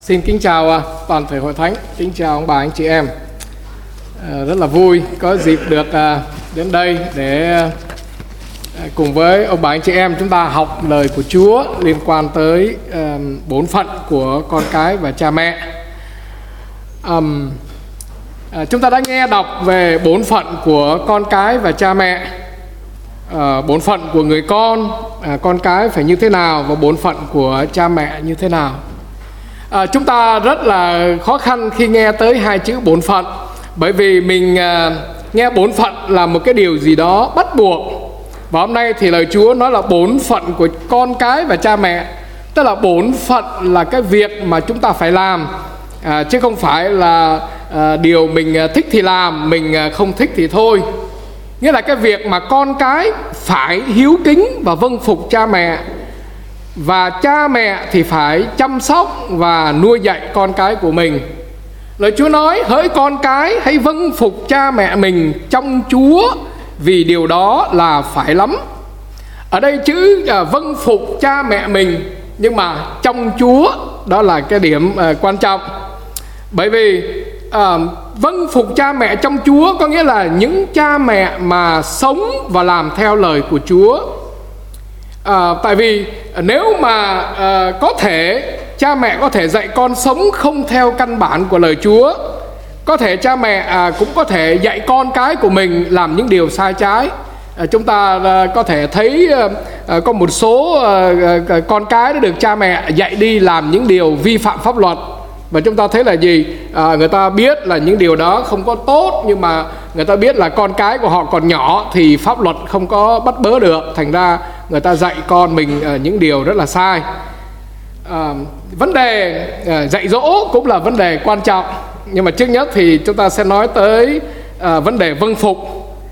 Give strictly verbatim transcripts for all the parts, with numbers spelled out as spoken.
Xin kính chào à, toàn thể hội thánh, kính chào ông bà anh chị em. À, rất là vui có dịp được à, đến đây để à, cùng với ông bà anh chị em chúng ta học lời của Chúa liên quan tới à, bổn phận của con cái và cha mẹ. À, à, chúng ta đã nghe đọc về bổn phận của con cái và cha mẹ. À, bổn phận của người con, à, con cái phải như thế nào, và bổn phận của cha mẹ như thế nào. À, chúng ta rất là khó khăn khi nghe tới hai chữ bổn phận, bởi vì mình à, nghe bổn phận là một cái điều gì đó bắt buộc. Và hôm nay thì lời Chúa nói là bổn phận của con cái và cha mẹ, tức là bổn phận là cái việc mà chúng ta phải làm, à, chứ không phải là à, điều mình thích thì làm, mình không thích thì thôi. Nghĩa là cái việc mà con cái phải hiếu kính và vâng phục cha mẹ, và cha mẹ thì phải chăm sóc và nuôi dạy con cái của mình. Lời Chúa nói: hỡi con cái, hãy vâng phục cha mẹ mình trong Chúa, vì điều đó là phải lắm. Ở đây chữ à, vâng phục cha mẹ mình, nhưng mà trong Chúa, đó là cái điểm à, quan trọng. Bởi vì à, vâng phục cha mẹ trong Chúa có nghĩa là những cha mẹ mà sống và làm theo lời của Chúa. À, tại vì nếu mà à, có thể cha mẹ có thể dạy con sống không theo căn bản của lời Chúa, có thể cha mẹ à, cũng có thể dạy con cái của mình làm những điều sai trái. à, Chúng ta à, có thể thấy à, có một số à, à, con cái đã được cha mẹ dạy đi làm những điều vi phạm pháp luật. Và chúng ta thấy là gì? À, người ta biết là những điều đó không có tốt, nhưng mà người ta biết là con cái của họ còn nhỏ thì pháp luật không có bắt bớ được. Thành ra người ta dạy con mình à, những điều rất là sai. à, Vấn đề à, dạy dỗ cũng là vấn đề quan trọng. Nhưng mà trước nhất thì chúng ta sẽ nói tới à, vấn đề vâng phục.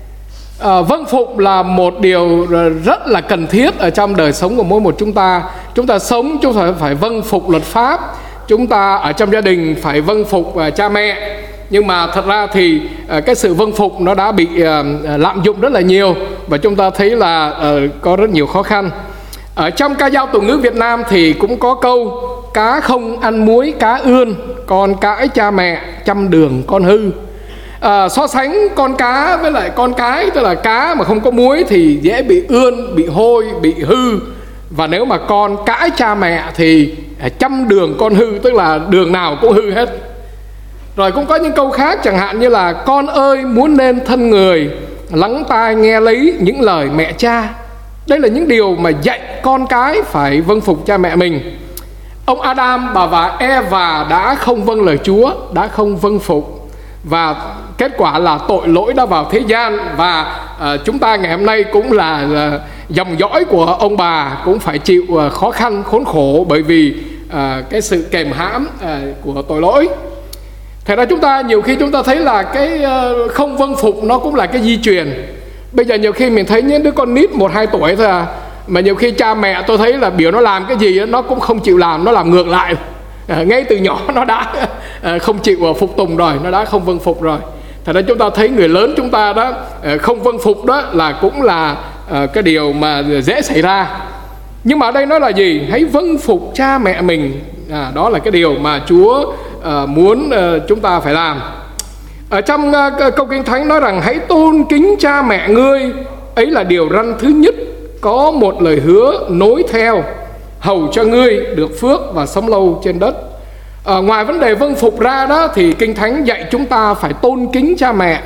à, Vâng phục là một điều rất là cần thiết ở trong đời sống của mỗi một chúng ta. Chúng ta sống chúng ta phải vâng phục luật pháp. Chúng ta ở trong gia đình phải vâng phục uh, cha mẹ. Nhưng mà thật ra thì uh, cái sự vâng phục nó đã bị uh, lạm dụng rất là nhiều. Và chúng ta thấy là uh, có rất nhiều khó khăn. Ở trong ca dao tục ngữ Việt Nam thì cũng có câu: cá không ăn muối cá ươn, con cãi cha mẹ trăm đường con hư. uh, So sánh con cá với lại con cái, tức là cá mà không có muối thì dễ bị ươn, bị hôi, bị hư. Và nếu mà con cãi cha mẹ thì trăm đường con hư, tức là đường nào cũng hư hết. Rồi cũng có những câu khác, chẳng hạn như là: con ơi muốn nên thân người, lắng tai nghe lấy những lời mẹ cha. Đây là những điều mà dạy con cái phải vâng phục cha mẹ mình. Ông Adam, bà và Eva đã không vâng lời Chúa, đã không vâng phục, và kết quả là tội lỗi đã vào thế gian. Và uh, chúng ta ngày hôm nay cũng là uh, dòng dõi của ông bà cũng phải chịu uh, khó khăn khốn khổ, bởi vì uh, cái sự kềm hãm uh, của tội lỗi. Thật ra chúng ta nhiều khi chúng ta thấy là cái uh, không vâng phục nó cũng là cái di truyền. Bây giờ nhiều khi mình thấy những đứa con nít một hai tuổi thôi à, mà nhiều khi cha mẹ tôi thấy là biểu nó làm cái gì đó, nó cũng không chịu làm, nó làm ngược lại. À, ngay từ nhỏ nó đã à, không chịu phục tùng rồi, nó đã không vâng phục rồi. Thật ra chúng ta thấy người lớn chúng ta đó à, không vâng phục đó là cũng là à, cái điều mà dễ xảy ra. Nhưng mà ở đây nói là gì? Hãy vâng phục cha mẹ mình. à, Đó là cái điều mà Chúa à, muốn à, chúng ta phải làm. Ở trong à, câu Kinh Thánh nói rằng: hãy tôn kính cha mẹ ngươi, ấy là điều răn thứ nhất, có một lời hứa nối theo, hầu cho ngươi được phước và sống lâu trên đất. à, Ngoài vấn đề vâng phục ra đó, thì Kinh Thánh dạy chúng ta phải tôn kính cha mẹ.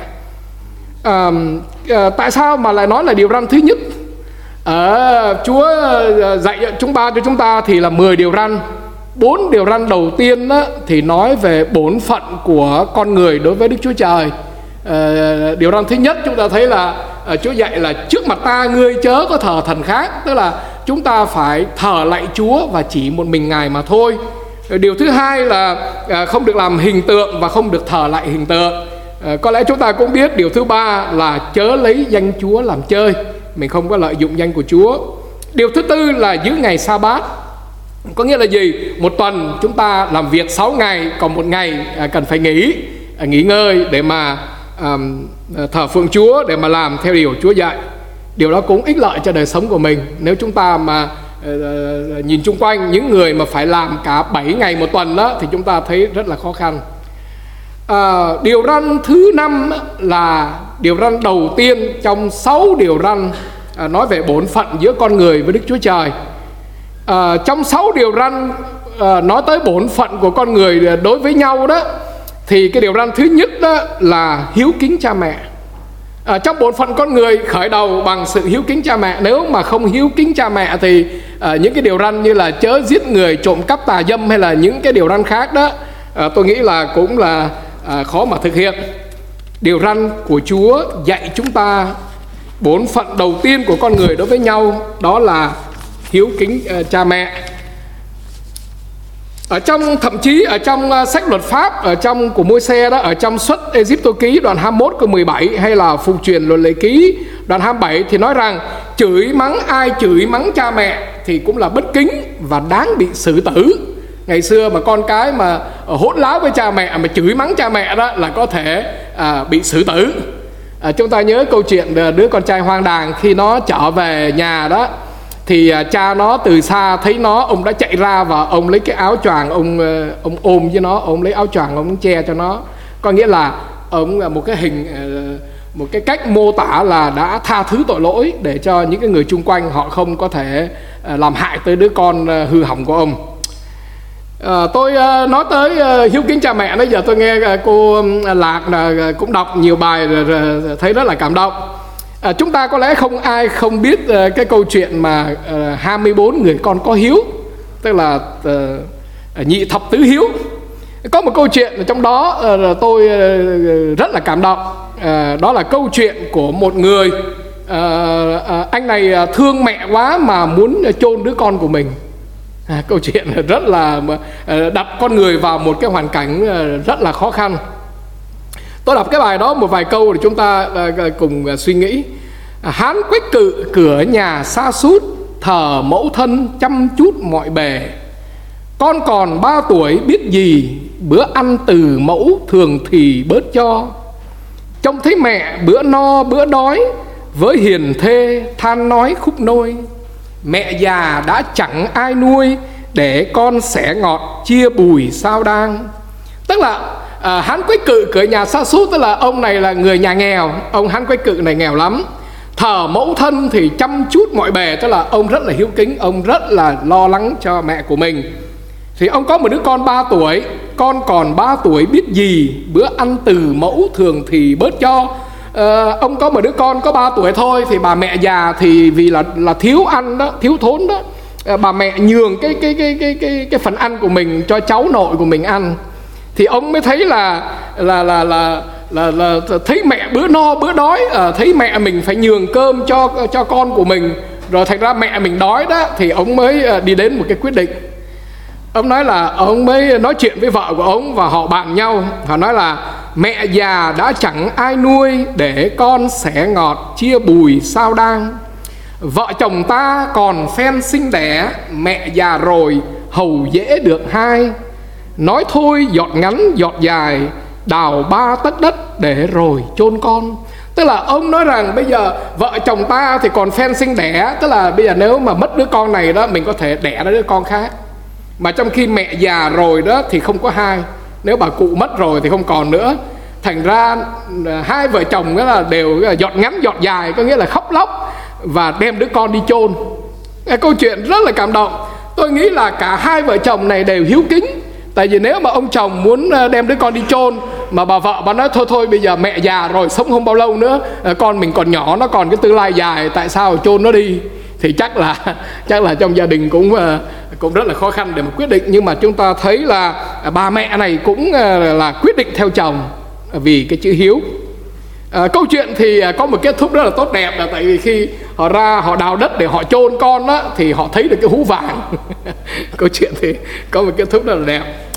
à, à, Tại sao mà lại nói là điều răn thứ nhất? à, Chúa dạy chúng ta cho chúng ta thì là mười điều răn. Bốn điều răn đầu tiên đó, thì nói về bổn phận của con người đối với Đức Chúa Trời. à, Điều răn thứ nhất chúng ta thấy là à, Chúa dạy là: trước mặt ta ngươi chớ có thờ thần khác. Tức là chúng ta phải thờ lạy Chúa và chỉ một mình Ngài mà thôi. Điều thứ hai là à, không được làm hình tượng và không được thờ lạy hình tượng. à, Có lẽ chúng ta cũng biết điều thứ ba là chớ lấy danh Chúa làm chơi, mình không có lợi dụng danh của Chúa. Điều thứ tư là giữ ngày sa-bát. Có nghĩa là gì? Một tuần chúng ta làm việc sáu ngày, còn một ngày à, cần phải nghỉ, à, nghỉ ngơi để mà à, thờ phượng Chúa, để mà làm theo điều Chúa dạy. Điều đó cũng ích lợi cho đời sống của mình. Nếu chúng ta mà nhìn chung quanh những người mà phải làm cả bảy ngày một tuần đó, thì chúng ta thấy rất là khó khăn. À, điều răn thứ năm là điều răn đầu tiên trong sáu điều răn à, nói về bổn phận giữa con người với Đức Chúa Trời. À, trong sáu điều răn à, nói tới bổn phận của con người đối với nhau đó, thì cái điều răn thứ nhất đó là hiếu kính cha mẹ. À, trong bổn phận con người khởi đầu bằng sự hiếu kính cha mẹ. Nếu mà không hiếu kính cha mẹ thì à, những cái điều răn như là chớ giết người, trộm cắp, tà dâm hay là những cái điều răn khác đó, à, tôi nghĩ là cũng là à, khó mà thực hiện. Điều răn của Chúa dạy chúng ta bổn phận đầu tiên của con người đối với nhau, đó là hiếu kính uh, cha mẹ. Ở trong thậm chí ở trong uh, sách luật pháp ở trong của Môi-se đó, ở trong Xuất Ê-díp-tô ký đoạn hai mươi mốt câu mười bảy hay là Phục truyền luật lệ ký đoạn hai mươi bảy thì nói rằng chửi mắng ai chửi mắng cha mẹ thì cũng là bất kính và đáng bị xử tử. Ngày xưa mà con cái mà hỗn láo với cha mẹ mà chửi mắng cha mẹ đó là có thể à, bị xử tử. À, chúng ta nhớ câu chuyện đứa con trai hoang đàng khi nó trở về nhà đó, thì à, cha nó từ xa thấy nó, ông đã chạy ra và ông lấy cái áo choàng, ông ông ôm với nó, ông lấy áo choàng ông che cho nó. Có nghĩa là ông một cái hình, một cái cách mô tả là đã tha thứ tội lỗi để cho những cái người chung quanh họ không có thể làm hại tới đứa con hư hỏng của ông. À, tôi uh, nói tới uh, hiếu kính cha mẹ. Bây giờ tôi nghe uh, cô Lạc uh, cũng đọc nhiều bài rồi, uh, thấy rất là cảm động. uh, Chúng ta có lẽ không ai không biết uh, cái câu chuyện mà uh, hai mươi bốn người con có hiếu, tức là uh, nhị thập tứ hiếu. Có một câu chuyện trong đó uh, tôi uh, rất là cảm động. uh, Đó là câu chuyện của một người, uh, uh, anh này thương mẹ quá mà muốn chôn đứa con của mình. À, câu chuyện rất là đặt con người vào một cái hoàn cảnh rất là khó khăn. Tôi đọc cái bài đó một vài câu để chúng ta cùng suy nghĩ. Hán quách cự cửa nhà xa sút, thờ mẫu thân chăm chút mọi bề. Con còn ba tuổi biết gì, bữa ăn từ mẫu thường thì bớt cho. Trông thấy mẹ bữa no bữa đói, với hiền thê than nói khúc nôi. Mẹ già đã chẳng ai nuôi, để con xẻ ngọt chia bùi sao đang. Tức là à, Hán quách cự cửa nhà xa sút, tức là ông này là người nhà nghèo. Ông Hán quách cự này nghèo lắm. Thờ mẫu thân thì chăm chút mọi bề, tức là ông rất là hiếu kính, ông rất là lo lắng cho mẹ của mình. Thì ông có một đứa con ba tuổi. Con còn ba tuổi biết gì, bữa ăn từ mẫu thường thì bớt cho. À, ông có một đứa con có ba tuổi thôi, thì bà mẹ già thì vì là là thiếu ăn đó, thiếu thốn đó, à, bà mẹ nhường cái cái cái cái cái cái phần ăn của mình cho cháu nội của mình ăn. Thì ông mới thấy là là là là là, là thấy mẹ bữa no bữa đói, à, thấy mẹ mình phải nhường cơm cho cho con của mình, rồi thành ra mẹ mình đói đó, thì ông mới đi đến một cái quyết định. Ông nói là ông mới nói chuyện với vợ của ông và họ bàn nhau. Họ nói là mẹ già đã chẳng ai nuôi, để con xẻ ngọt chia bùi sao đang. Vợ chồng ta còn phen sinh đẻ, mẹ già rồi hầu dễ được hai. Nói thôi giọt ngắn giọt dài, đào ba tấc đất để rồi chôn con. Tức là ông nói rằng bây giờ vợ chồng ta thì còn phen sinh đẻ, tức là bây giờ nếu mà mất đứa con này đó, mình có thể đẻ ra đứa con khác. Mà trong khi mẹ già rồi đó thì không có hai. Nếu bà cụ mất rồi thì không còn nữa. Thành ra hai vợ chồng đó là đều giọt ngắn giọt dài, có nghĩa là khóc lóc và đem đứa con đi chôn. Câu chuyện rất là cảm động. Tôi nghĩ là cả hai vợ chồng này đều hiếu kính. Tại vì nếu mà ông chồng muốn đem đứa con đi chôn, mà bà vợ bà nói thôi thôi bây giờ mẹ già rồi, sống không bao lâu nữa, con mình còn nhỏ, nó còn cái tương lai dài, tại sao chôn nó đi, thì chắc là chắc là trong gia đình cũng cũng rất là khó khăn để mà quyết định. Nhưng mà chúng ta thấy là bà mẹ này cũng là quyết định theo chồng vì cái chữ hiếu. À, câu chuyện thì có một kết thúc rất là tốt đẹp, là tại vì khi họ ra họ đào đất để họ chôn con đó, thì họ thấy được cái hũ vàng. Câu chuyện thì có một kết thúc rất là đẹp.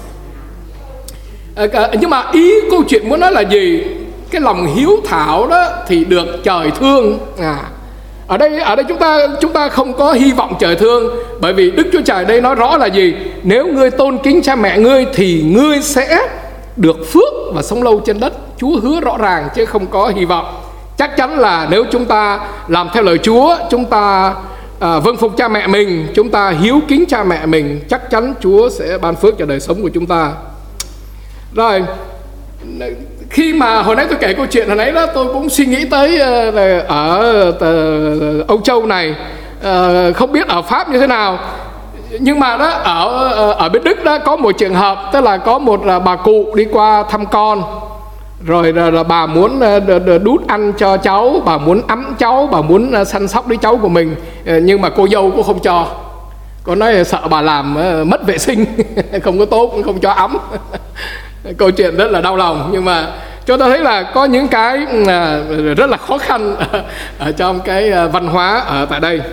À, nhưng mà ý câu chuyện muốn nói là gì? Cái lòng hiếu thảo đó thì được trời thương. À, ở đây ở đây chúng ta chúng ta không có hy vọng trời thương, bởi vì Đức Chúa Trời đây nói rõ là gì? Nếu ngươi tôn kính cha mẹ ngươi thì ngươi sẽ được phước và sống lâu trên đất. Chúa hứa rõ ràng chứ không có hy vọng. Chắc chắn là nếu chúng ta làm theo lời Chúa, chúng ta à, vâng phục cha mẹ mình, chúng ta hiếu kính cha mẹ mình, chắc chắn Chúa sẽ ban phước cho đời sống của chúng ta. Rồi, khi mà hồi nãy tôi kể câu chuyện hồi nãy đó, tôi cũng suy nghĩ tới uh, ở uh, Âu Châu này, uh, không biết ở Pháp như thế nào. Nhưng mà đó ở ở bên Đức đó có một trường hợp, tức là có một uh, bà cụ đi qua thăm con, rồi là, là bà muốn uh, đút ăn cho cháu, bà muốn ấm cháu, bà muốn uh, săn sóc đứa cháu của mình, uh, nhưng mà cô dâu cũng không cho. Cô nói sợ bà làm uh, mất vệ sinh, không có tốt, không cho ấm. Câu chuyện rất là đau lòng, nhưng mà chúng ta thấy là có những cái uh, rất là khó khăn ở, ở trong cái uh, văn hóa ở tại đây.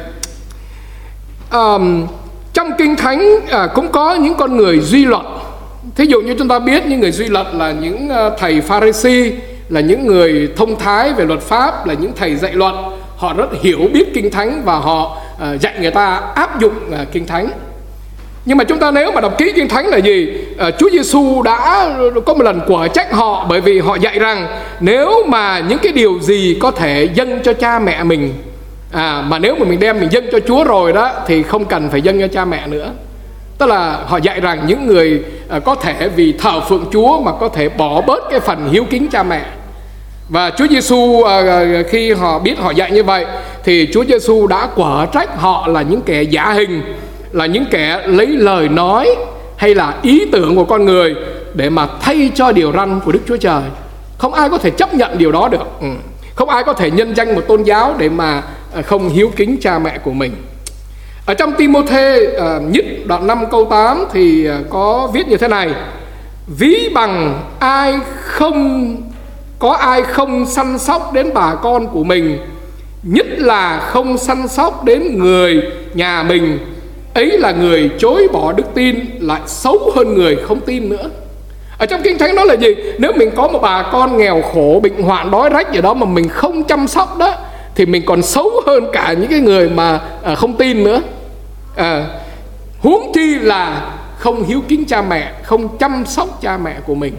Um, trong Kinh Thánh uh, cũng có những con người duy luật. Thí dụ như chúng ta biết những người duy luật là những uh, thầy Pha-ri-si, là những người thông thái về luật pháp, là những thầy dạy luật. Họ rất hiểu biết Kinh Thánh và họ uh, dạy người ta áp dụng uh, Kinh Thánh. Nhưng mà chúng ta nếu mà đọc kỹ Kinh Thánh là gì? À, Chúa Giêsu đã có một lần quở trách họ, bởi vì họ dạy rằng nếu mà những cái điều gì có thể dâng cho cha mẹ mình, à, mà nếu mà mình đem mình dâng cho Chúa rồi đó thì không cần phải dâng cho cha mẹ nữa. Tức là họ dạy rằng những người à, có thể vì thờ phượng Chúa mà có thể bỏ bớt cái phần hiếu kính cha mẹ. Và Chúa Giêsu à, khi họ biết họ dạy như vậy thì Chúa Giêsu đã quở trách họ là những kẻ giả hình, là những kẻ lấy lời nói hay là ý tưởng của con người để mà thay cho điều răn của Đức Chúa Trời. Không ai có thể chấp nhận điều đó được. ừ. Không ai có thể nhân danh một tôn giáo để mà không hiếu kính cha mẹ của mình. Ở trong Ti-mô-thê uh, nhất đoạn năm câu tám thì uh, có viết như thế này: ví bằng ai không có ai không săn sóc đến bà con của mình, nhất là không săn sóc đến người nhà mình, ấy là người chối bỏ đức tin, lại xấu hơn người không tin nữa. Ở trong Kinh Thánh đó là gì? Nếu mình có một bà con nghèo khổ, bệnh hoạn, đói rách gì đó mà mình không chăm sóc đó, thì mình còn xấu hơn cả những cái người mà à, không tin nữa. à, Huống chi là không hiếu kính cha mẹ, không chăm sóc cha mẹ của mình.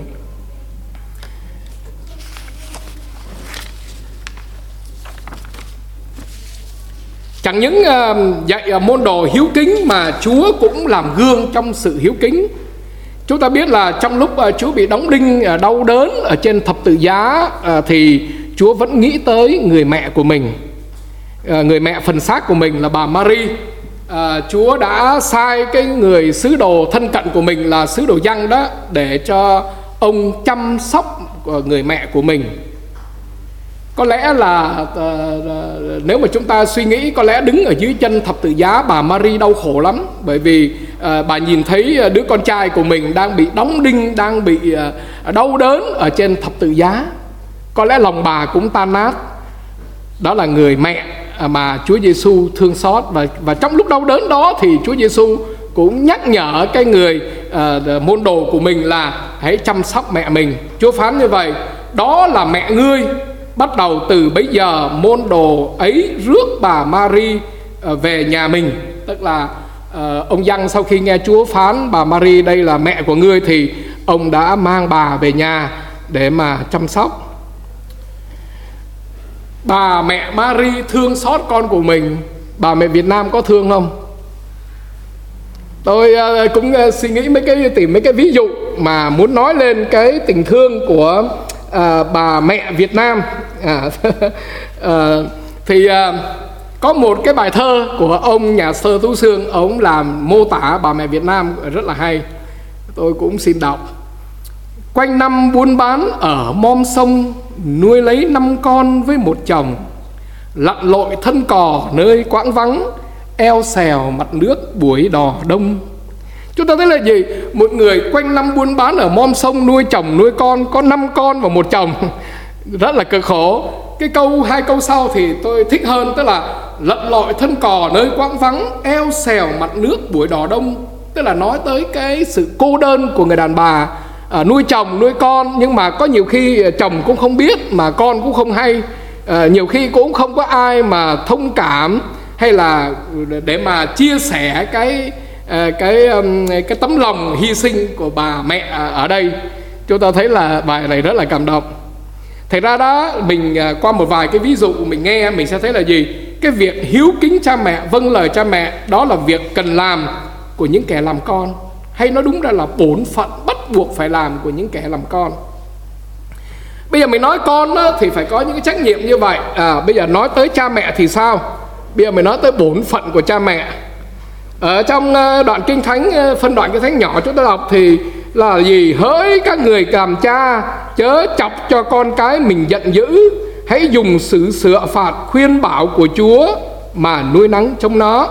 Chẳng những uh, dạy uh, môn đồ hiếu kính mà Chúa cũng làm gương trong sự hiếu kính. Chúng ta biết là trong lúc uh, Chúa bị đóng đinh uh, đau đớn ở trên thập tự giá, uh, thì Chúa vẫn nghĩ tới người mẹ của mình, uh, người mẹ phần xác của mình là bà Mary. uh, Chúa đã sai cái người sứ đồ thân cận của mình là sứ đồ Giăng đó để cho ông chăm sóc uh, người mẹ của mình. Có lẽ là uh, nếu mà chúng ta suy nghĩ, có lẽ đứng ở dưới chân thập tự giá bà Mary đau khổ lắm. Bởi vì uh, bà nhìn thấy đứa con trai của mình đang bị đóng đinh, đang bị uh, đau đớn ở trên thập tự giá. Có lẽ lòng bà cũng tan nát. Đó là người mẹ mà Chúa Giêsu thương xót. Và, và trong lúc đau đớn đó thì Chúa Giêsu cũng nhắc nhở cái người uh, môn đồ của mình là hãy chăm sóc mẹ mình. Chúa phán như vậy: đó là mẹ ngươi. Bắt đầu từ bấy giờ môn đồ ấy rước bà Mary về nhà mình. Tức là uh, ông Giăng sau khi nghe Chúa phán bà Mary đây là mẹ của ngươi thì ông đã mang bà về nhà để mà chăm sóc. Bà mẹ Mary thương xót con của mình. Bà mẹ Việt Nam có thương không? Tôi uh, cũng uh, suy nghĩ mấy cái tìm mấy cái ví dụ mà muốn nói lên cái tình thương của À, bà mẹ Việt Nam. à, à, Thì à, có một cái bài thơ của ông nhà thơ Tú Xương, ông làm mô tả bà mẹ Việt Nam rất là hay. Tôi cũng xin đọc: quanh năm buôn bán ở mom sông, nuôi lấy năm con với một chồng, lặn lội thân cò nơi quãng vắng, eo xèo mặt nước buổi đò đông. Chúng ta thấy là gì? Một người quanh năm buôn bán ở mom sông, nuôi chồng nuôi con, có năm con và một chồng, rất là cực khổ. Cái câu hai câu sau thì tôi thích hơn, tức là lặn lội thân cò nơi quãng vắng, eo xèo mặt nước buổi đò đông. Tức là nói tới cái sự cô đơn của người đàn bà, à, nuôi chồng nuôi con, nhưng mà có nhiều khi chồng cũng không biết mà con cũng không hay. à, Nhiều khi cũng không có ai mà thông cảm hay là để mà chia sẻ cái À, cái cái tấm lòng hy sinh của bà mẹ ở đây. Chúng ta thấy là bài này rất là cảm động. Thật ra đó mình qua một vài cái ví dụ mình nghe, mình sẽ thấy là gì? cái việc hiếu kính cha mẹ, vâng lời cha mẹ, đó là việc cần làm của những kẻ làm con, hay nói đúng ra là bổn phận bắt buộc phải làm của những kẻ làm con. Bây giờ mình nói con đó, thì phải có những cái trách nhiệm như vậy. à, Bây giờ nói tới cha mẹ thì sao? Bây giờ mình nói tới bổn phận của cha mẹ. Ở trong đoạn kinh thánh, phân đoạn kinh thánh nhỏ chúng ta đọc thì là gì? Hỡi các người làm cha, chớ chọc cho con cái mình giận dữ, hãy dùng sự sửa phạt khuyên bảo của Chúa mà nuôi nắng trong nó.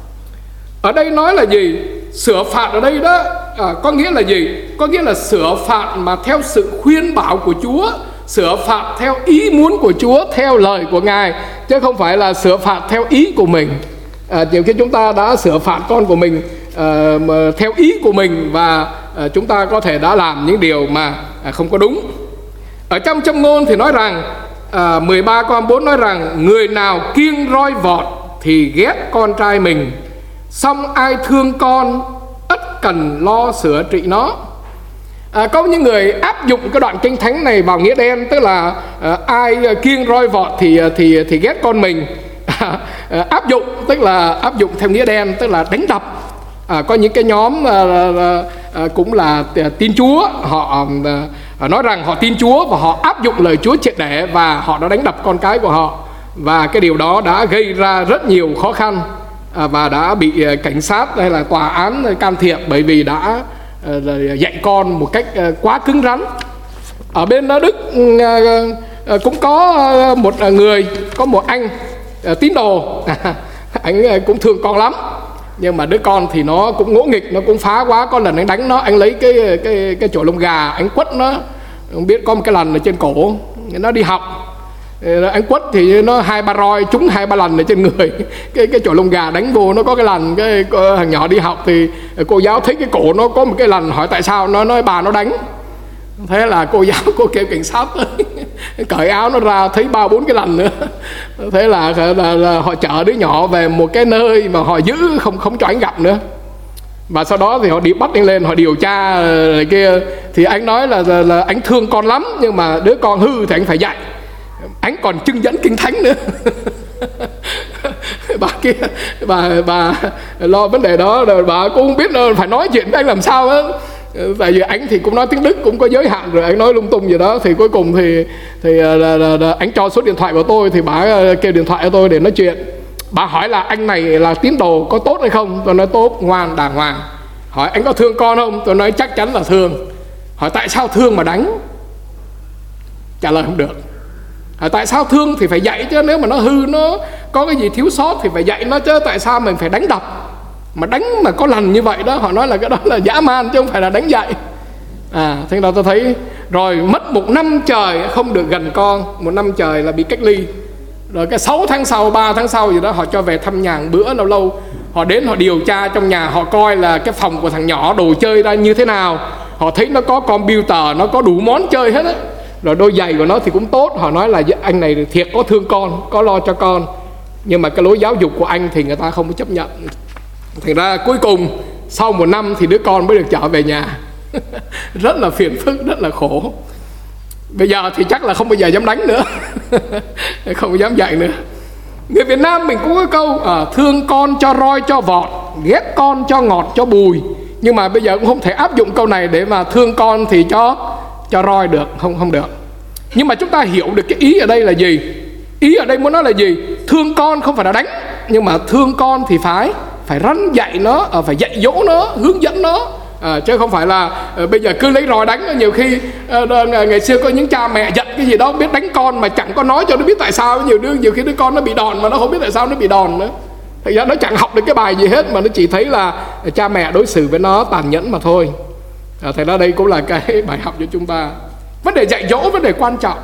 Ở đây nói là gì? Sửa phạt ở đây đó à, có nghĩa là gì? Có nghĩa là sửa phạt mà theo sự khuyên bảo của Chúa, sửa phạt theo ý muốn của Chúa, theo lời của Ngài, chứ không phải là sửa phạt theo ý của mình. à, Nhiều khi chúng ta đã sửa phạt con của mình à, mà theo ý của mình, và à, chúng ta có thể đã làm những điều mà à, không có đúng. Ở trong Châm Ngôn thì nói rằng à, mười ba câu bốn nói rằng: người nào kiêng roi vọt thì ghét con trai mình, song ai thương con ắt cần lo sửa trị nó. à, Có những người áp dụng cái đoạn kinh thánh này vào nghĩa đen, tức là à, ai kiêng roi vọt thì thì thì ghét con mình. à, áp dụng tức là áp dụng theo nghĩa đen, tức là đánh đập. à, Có những cái nhóm à, à, à, cũng là tin Chúa, họ à, nói rằng họ tin Chúa và họ áp dụng lời Chúa triệt để, và họ đã đánh đập con cái của họ, và cái điều đó đã gây ra rất nhiều khó khăn à, và đã bị cảnh sát hay là tòa án can thiệp, bởi vì đã à, dạy con một cách à, quá cứng rắn. Ở bên Đức à, à, cũng có một người, có một anh à, tín đồ, anh cũng thương con lắm, nhưng mà đứa con thì nó cũng ngỗ nghịch, nó cũng phá quá. Có lần anh đánh nó, anh lấy cái cái cái chổi lông gà anh quất nó, không biết có một cái lần ở trên cổ, nó đi học anh quất thì nó hai ba roi trúng hai ba lần ở trên người. Cái cái chổi lông gà đánh vô nó có cái lần. Cái thằng nhỏ đi học thì cô giáo thấy cái cổ nó có một cái lần, hỏi tại sao, nó nói bà nó đánh. Thế là cô giáo cô kêu cảnh sát tới, cởi áo nó ra thấy ba bốn cái lần nữa. Thế là, là, là họ chở đứa nhỏ về một cái nơi mà họ giữ không không cho anh gặp nữa. Và sau đó thì họ đi bắt anh lên, họ điều tra kia. Thì anh nói là, là, là anh thương con lắm, nhưng mà đứa con hư thì anh phải dạy. Anh còn trưng dẫn kinh thánh nữa. Bà kia, bà, bà lo vấn đề đó, rồi bà cũng không biết phải nói chuyện với anh làm sao á. Tại vì anh thì cũng nói tiếng Đức, cũng có giới hạn rồi, anh nói lung tung gì đó. Thì cuối cùng thì, thì là, là, là anh cho số điện thoại của tôi, thì bà kêu điện thoại cho tôi để nói chuyện. Bà hỏi là anh này là tín đồ có tốt hay không? Tôi nói tốt, ngoan, đàng hoàng. Hỏi anh có thương con không? Tôi nói chắc chắn là thương. Hỏi tại sao thương mà đánh? Trả lời không được. Hỏi tại sao thương thì phải dạy chứ, nếu mà nó hư, nó có cái gì thiếu sót thì phải dạy nó chứ, tại sao mình phải đánh đập? Mà đánh mà có lần như vậy đó, họ nói là cái đó là dã man chứ không phải là đánh dạy. À, thế đó tôi thấy rồi mất một năm trời không được gần con, một năm trời là bị cách ly. Rồi cái sáu tháng sau, ba tháng sau gì đó, họ cho về thăm nhà bữa lâu lâu. Họ đến họ điều tra trong nhà, họ coi là cái phòng của thằng nhỏ đồ chơi ra như thế nào. Họ thấy nó có computer, nó có đủ món chơi hết á. Rồi đôi giày của nó thì cũng tốt. Họ nói là anh này thiệt có thương con, có lo cho con. Nhưng mà cái lối giáo dục của anh thì người ta không có chấp nhận. Thành ra cuối cùng sau một năm thì đứa con mới được trở về nhà. Rất là phiền phức, rất là khổ. Bây giờ thì chắc là không bao giờ dám đánh nữa. Không dám dạy nữa. Người Việt Nam mình cũng có câu à, thương con cho roi cho vọt, ghét con cho ngọt cho bùi. Nhưng mà bây giờ cũng không thể áp dụng câu này để mà thương con thì cho cho roi được, không không được. Nhưng mà chúng ta hiểu được cái ý ở đây là gì? Ý ở đây muốn nói là gì? Thương con không phải là đánh, nhưng mà thương con thì phải phải răn dạy nó, phải dạy dỗ nó, hướng dẫn nó. À, chứ không phải là à, bây giờ cứ lấy roi đánh. Nhiều khi à, ngày xưa có những cha mẹ giận cái gì đó biết đánh con mà chẳng có nói cho nó biết tại sao. Nhiều đứa nhiều khi đứa con nó bị đòn mà nó không biết tại sao nó bị đòn nữa. Thật ra nó chẳng học được cái bài gì hết, mà nó chỉ thấy là cha mẹ đối xử với nó tàn nhẫn mà thôi. À, thế đó đây cũng là cái bài học cho chúng ta. Vấn đề dạy dỗ, vấn đề quan trọng.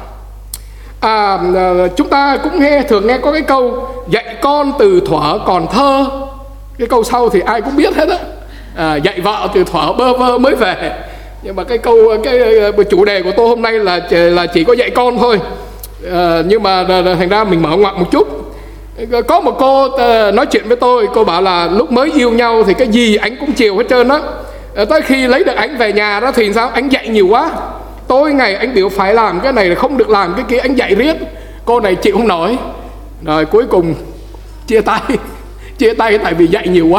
à, à, Chúng ta cũng nghe thường nghe có cái câu dạy con từ thuở còn thơ. Cái câu sau thì ai cũng biết hết á. À, dạy vợ từ thuở bơ vơ mới về. Nhưng mà cái câu cái chủ đề của tôi hôm nay là là chỉ có dạy con thôi. à, Nhưng mà thành ra mình mở ngoặt một chút. Có một cô nói chuyện với tôi, cô bảo là lúc mới yêu nhau thì cái gì anh cũng chiều hết trơn á. Tới khi lấy được anh về nhà đó thì sao? Anh dạy nhiều quá. Tối ngày anh biểu phải làm cái này là không được làm cái kia, anh dạy riết. Cô này chịu không nổi. Rồi cuối cùng chia tay. Chia tay tại vì dạy nhiều quá.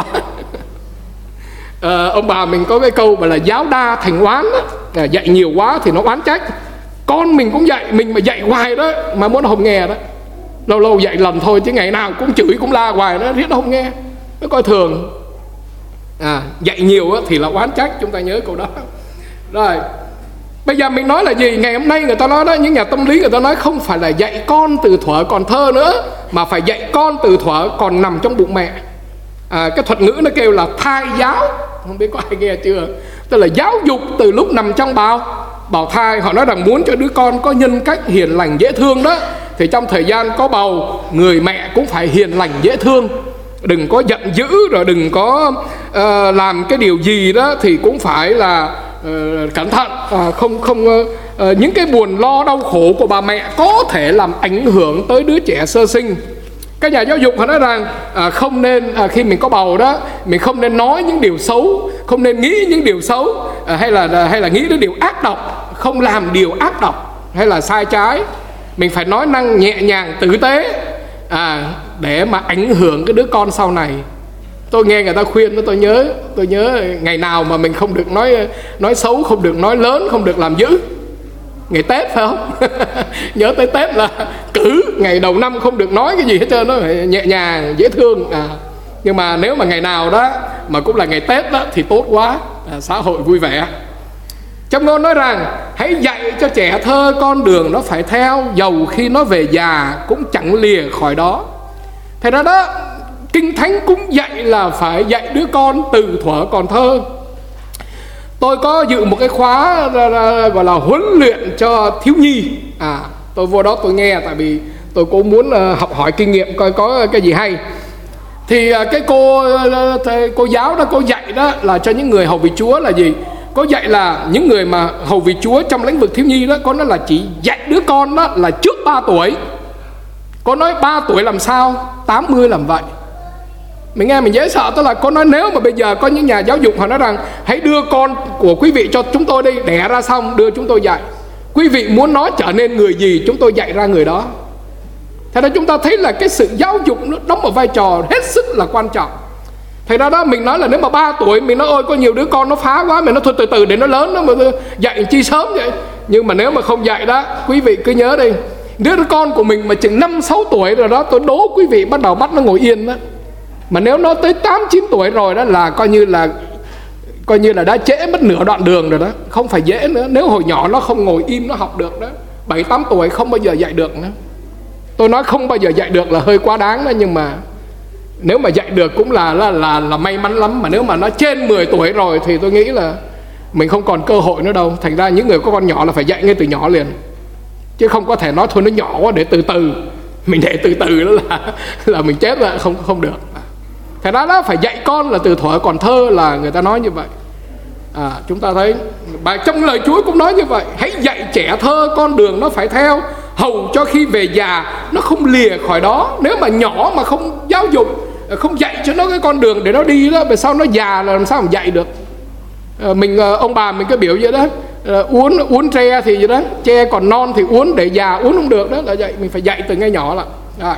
à, Ông bà mình có cái câu mà là giáo đa thành oán đó. À, dạy nhiều quá thì nó oán trách. Con mình cũng dạy, mình mà dạy hoài đó mà muốn nó không nghe đó. Lâu lâu dạy lần thôi chứ ngày nào cũng chửi cũng la hoài đó, riết nó không nghe, nó coi thường. à, Dạy nhiều thì là oán trách, chúng ta nhớ câu đó. Rồi bây giờ mình nói là gì? Ngày hôm nay người ta nói đó, những nhà tâm lý người ta nói không phải là dạy con từ thuở còn thơ nữa, mà phải dạy con từ thuở còn nằm trong bụng mẹ. à, Cái thuật ngữ nó kêu là thai giáo. Không biết có ai nghe chưa? Tức là giáo dục từ lúc nằm trong bào bào thai. Họ nói rằng muốn cho đứa con có nhân cách hiền lành dễ thương đó, thì trong thời gian có bầu, người mẹ cũng phải hiền lành dễ thương. Đừng có giận dữ, rồi đừng có uh, làm cái điều gì đó thì cũng phải là uh, cẩn thận. uh, Không không uh, uh, những cái buồn lo đau khổ của bà mẹ có thể làm ảnh hưởng tới đứa trẻ sơ sinh. Các nhà giáo dục họ nói rằng à, không nên à, khi mình có bầu đó, mình không nên nói những điều xấu, không nên nghĩ những điều xấu, à, hay là hay là nghĩ đến điều ác độc, không làm điều ác độc hay là sai trái. Mình phải nói năng nhẹ nhàng tử tế, à, để mà ảnh hưởng cái đứa con sau này. Tôi nghe người ta khuyên, tôi nhớ tôi nhớ ngày nào mà mình không được nói nói xấu, không được nói lớn, không được làm dữ. Ngày Tết phải không? Nhớ tới Tết là cử ngày đầu năm không được nói cái gì hết trơn, nó phải nhẹ nhàng dễ thương. à. Nhưng mà nếu mà ngày nào đó mà cũng là ngày Tết đó thì tốt quá, à, xã hội vui vẻ. Châm ngôn nói rằng hãy dạy cho trẻ thơ con đường nó phải theo, dầu khi nó về già cũng chẳng lìa khỏi đó. Thế đó đó, Kinh Thánh cũng dạy là phải dạy đứa con từ thuở còn thơ. Tôi có dự một cái khóa gọi là huấn luyện cho thiếu nhi. à, Tôi vô đó tôi nghe, tại vì tôi cũng muốn học hỏi kinh nghiệm coi có cái gì hay. Thì cái cô cô giáo đó, cô dạy đó là cho những người hầu việc Chúa là gì? Cô dạy là những người mà hầu việc Chúa trong lĩnh vực thiếu nhi đó, có nói là chỉ dạy đứa con đó là trước ba tuổi. Cô nói ba tuổi làm sao, tám mươi làm vậy. Mình nghe mình dễ sợ. Tức là cô nói nếu mà bây giờ có những nhà giáo dục họ nói rằng hãy đưa con của quý vị cho chúng tôi đi, đẻ ra xong đưa chúng tôi dạy. Quý vị muốn nó trở nên người gì, chúng tôi dạy ra người đó. Thế nên chúng ta thấy là cái sự giáo dục nó đóng một vai trò hết sức là quan trọng. Thế ra đó mình nói là nếu mà ba tuổi mình nói ôi có nhiều đứa con nó phá quá, mình nói thôi từ từ để nó lớn, nó mà dạy chi sớm vậy. Nhưng mà nếu mà không dạy đó, quý vị cứ nhớ đi, đứa con của mình mà chừng năm sáu tuổi rồi đó, tôi đố quý vị bắt đầu bắt nó ngồi yên đó. Mà nếu nó tới tám chín tuổi rồi đó là coi như là coi như là đã trễ mất nửa đoạn đường rồi đó, không phải dễ nữa. Nếu hồi nhỏ nó không ngồi im nó học được đó, bảy tám tuổi không bao giờ dạy được nữa. Tôi nói không bao giờ dạy được là hơi quá đáng đó, nhưng mà nếu mà dạy được cũng là là là, là may mắn lắm. Mà nếu mà nó trên mười tuổi rồi thì tôi nghĩ là mình không còn cơ hội nữa đâu. Thành ra những người có con nhỏ là phải dạy ngay từ nhỏ liền, chứ không có thể nói thôi nó nhỏ quá để từ từ. Mình để từ từ đó là là mình chết rồi, không không được. Thế đó, đó phải dạy con là từ thuở còn thơ, là người ta nói như vậy. à, Chúng ta thấy bài trong lời Chúa cũng nói như vậy. Hãy dạy trẻ thơ con đường nó phải theo, hầu cho khi về già nó không lìa khỏi đó. Nếu mà nhỏ mà không giáo dục, không dạy cho nó cái con đường để nó đi đó, về sau nó già là làm sao mà dạy được. à, Mình ông bà mình cái biểu vậy đó, à, uốn uốn tre thì vậy đó, tre còn non thì uốn, để già uốn không được đó, là vậy. Mình phải dạy từ ngay nhỏ là à.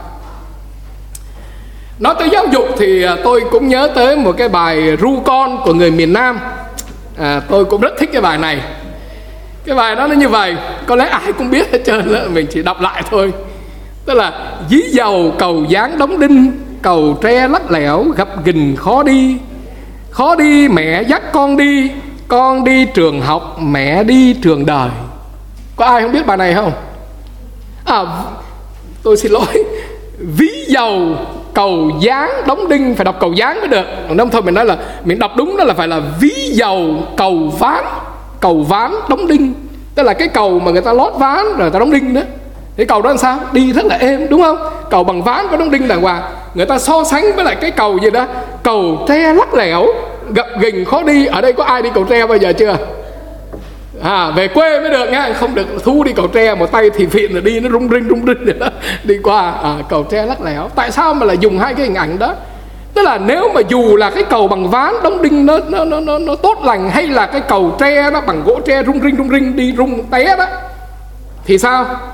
Nói tới giáo dục thì tôi cũng nhớ tới một cái bài ru con của người miền Nam. à, Tôi cũng rất thích cái bài này. Cái bài đó nó như vậy, có lẽ ai cũng biết hết trơn đó, mình chỉ đọc lại thôi. Tức là dí dầu cầu dáng đóng đinh, cầu tre lắc lẻo gặp gình khó đi. Khó đi mẹ dắt con đi, con đi trường học mẹ đi trường đời. Có ai không biết bài này không? À, tôi xin lỗi, ví dầu cầu dáng đóng đinh, phải đọc cầu dáng mới được. Nếu thôi mình nói là mình đọc đúng đó là phải là ví dầu cầu ván, cầu ván đóng đinh. Tức là cái cầu mà người ta lót ván rồi người ta đóng đinh đó. Cái cầu đó làm sao? Đi rất là êm đúng không? Cầu bằng ván có đóng đinh đàng hoàng. Người ta so sánh với lại cái cầu gì đó, cầu tre lắc lẻo gập ghềnh khó đi. Ở đây có ai đi cầu tre bao giờ chưa? À, về quê mới được nha, không được thu đi cầu tre một tay thì phiện rồi đi nó rung rinh rung rinh vậy đó, đi qua à, cầu tre lắc lẻo. Tại sao mà lại dùng hai cái hình ảnh đó? Tức là nếu mà dù là cái cầu bằng ván đóng đinh nó nó nó nó, nó tốt lành, hay là cái cầu tre nó bằng gỗ tre rung rinh rung rinh đi rung té đó, thì sao?